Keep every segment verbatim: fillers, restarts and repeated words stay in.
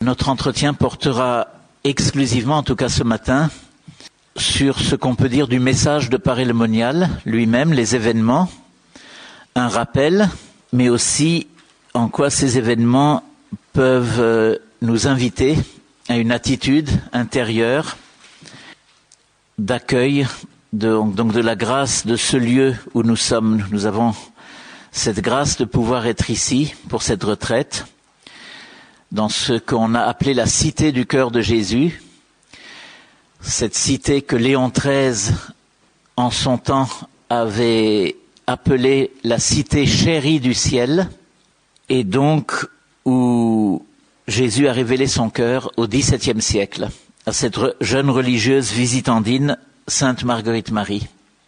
notre entretien portera exclusivement, en tout cas ce matin, sur ce qu'on peut dire du message de Paray-le-Monial lui-même, les événements, un rappel, mais aussi en quoi ces événements peuvent nous inviter à une attitude intérieure d'accueil, de, donc de la grâce de ce lieu où nous sommes. Nous avons cette grâce de pouvoir être ici pour cette retraite, dans ce qu'on a appelé la cité du cœur de Jésus, cette cité que Léon treize, en son temps, avait appelée la cité chérie du ciel, et donc où Jésus a révélé son cœur au dix-septième siècle, à cette re- jeune religieuse visitandine, Sainte Marguerite Marie.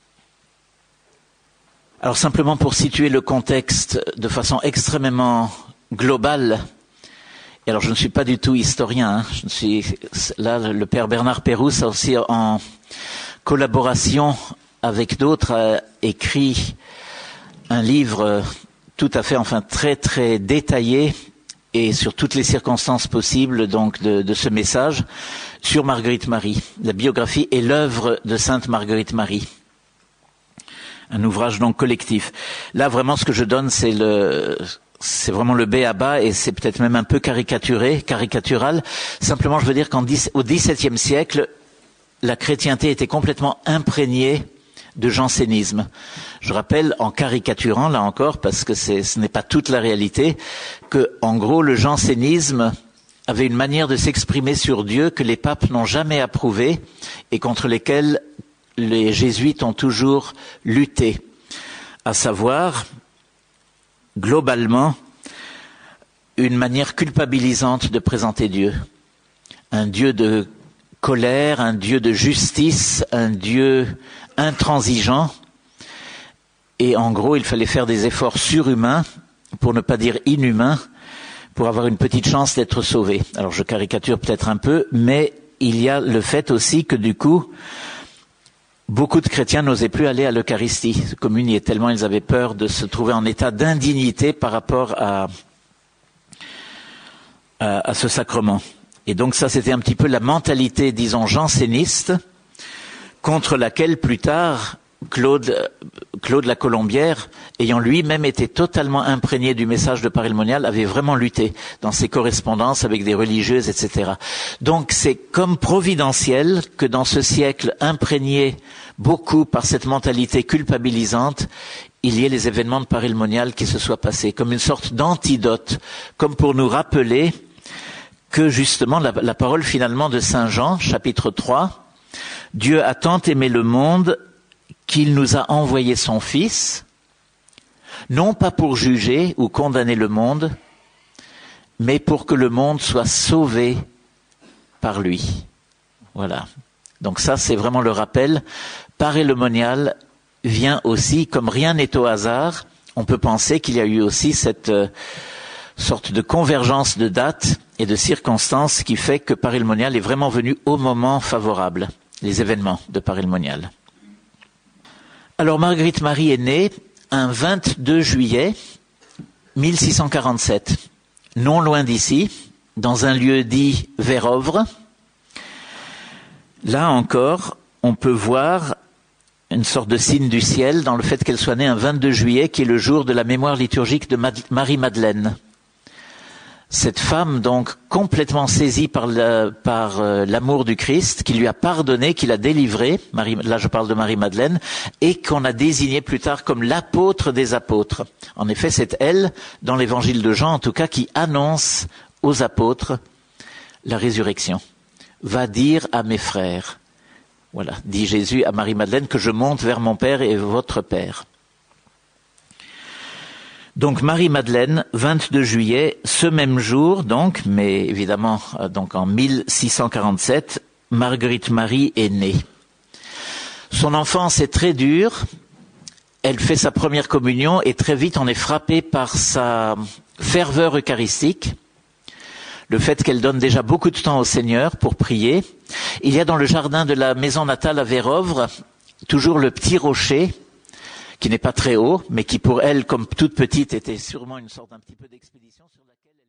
Alors simplement pour situer le contexte de façon extrêmement globale, et alors je ne suis pas du tout historien, hein, je suis là le père Bernard Pérouse a aussi en collaboration avec d'autres a écrit un livre tout à fait, enfin très très détaillé et sur toutes les circonstances possibles donc de, de ce message sur Marguerite Marie, la biographie et l'œuvre de Sainte Marguerite Marie. Un ouvrage donc collectif. Là vraiment ce que je donne c'est le c'est vraiment le b à bas et c'est peut-être même un peu caricaturé, caricatural. Simplement je veux dire qu'au dix-septième siècle, la chrétienté était complètement imprégnée de jansénisme. Je rappelle, en caricaturant, là encore, parce que c'est, ce n'est pas toute la réalité, que, en gros, le jansénisme avait une manière de s'exprimer sur Dieu que les papes n'ont jamais approuvée et contre lesquels les jésuites ont toujours lutté. À savoir, globalement, une manière culpabilisante de présenter Dieu. Un Dieu de colère, un Dieu de justice, un Dieu intransigeant. Et en gros, il fallait faire des efforts surhumains, pour ne pas dire inhumains, pour avoir une petite chance d'être sauvé. Alors je caricature peut-être un peu, mais il y a le fait aussi que du coup, beaucoup de chrétiens n'osaient plus aller à l'Eucharistie, communier, tellement ils avaient peur de se trouver en état d'indignité par rapport à, à, à ce sacrement. Et donc ça, c'était un petit peu la mentalité, disons, janséniste, contre laquelle plus tard, Claude, Claude la Colombière, ayant lui-même été totalement imprégné du message de Paray-le-Monial, avait vraiment lutté dans ses correspondances avec des religieuses, et cetera. Donc c'est comme providentiel que dans ce siècle imprégné beaucoup par cette mentalité culpabilisante, il y ait les événements de Paray-le-Monial qui se soient passés, comme une sorte d'antidote, comme pour nous rappeler que justement la, la parole finalement de Saint Jean, chapitre trois, Dieu a tant aimé le monde qu'il nous a envoyé son Fils, non pas pour juger ou condamner le monde, mais pour que le monde soit sauvé par lui. Voilà. Donc ça, c'est vraiment le rappel. Paray-le-Monial vient aussi, comme rien n'est au hasard, on peut penser qu'il y a eu aussi cette euh, sorte de convergence de dates et de circonstances qui fait que Paray-le-Monial est vraiment venu au moment favorable, les événements de Paray-le-Monial. Alors Marguerite Marie est née un vingt-deux juillet mille six cent quarante-sept, non loin d'ici, dans un lieu dit Vérovre. Là encore, on peut voir une sorte de signe du ciel dans le fait qu'elle soit née un vingt-deux juillet, qui est le jour de la mémoire liturgique de Marie-Madeleine. Cette femme, donc, complètement saisie par, la, par euh, l'amour du Christ, qui lui a pardonné, qui l'a délivré, Marie, là je parle de Marie-Madeleine, et qu'on a désigné plus tard comme l'apôtre des apôtres. En effet, c'est elle, dans l'évangile de Jean en tout cas, qui annonce aux apôtres la résurrection. Va dire à mes frères, voilà, dit Jésus à Marie-Madeleine, que je monte vers mon Père et votre Père. Donc Marie-Madeleine, vingt-deux juillet, ce même jour, donc, mais évidemment, donc en mille six cent quarante-sept, Marguerite Marie est née. Son enfance est très dure. Elle fait sa première communion et très vite on est frappé par sa ferveur eucharistique. Le fait qu'elle donne déjà beaucoup de temps au Seigneur pour prier. Il y a dans le jardin de la maison natale à Vérovre toujours le petit rocher, qui n'est pas très haut, mais qui pour elle, comme toute petite, était sûrement une sorte un petit peu d'expédition sur laquelle